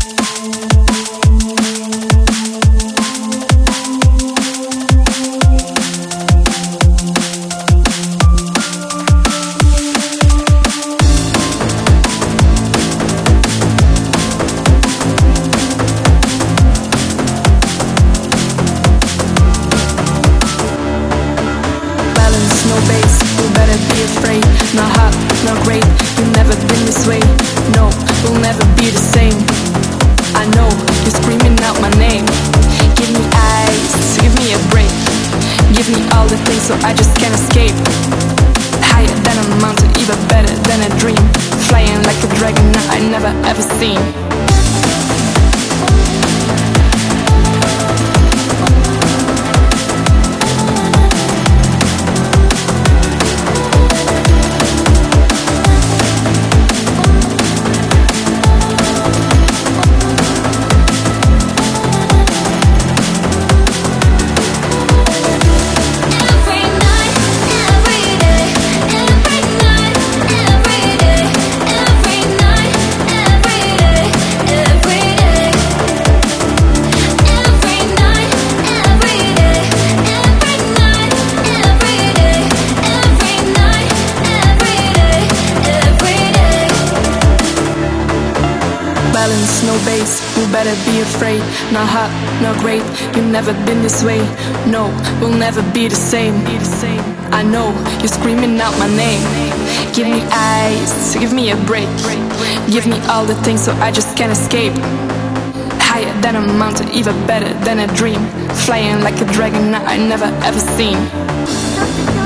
No bass, you better be afraid. Not hot, not great, you've never been this way. No, we'll never be the same. I know, you're screaming out my name. Give me eyes, give me a break. Give me all the things so I just can't escape. Higher than a mountain, even better than a dream. Flying like a dragon that I never ever seen. Balance, no bass, you better be afraid. Not hot, not great, you've never been this way. No, we'll never be the same. I know, you're screaming out my name. Give me eyes, give me a break. Give me all the things so I just can't escape. Higher than a mountain, even better than a dream. Flying like a dragon that I never ever seen.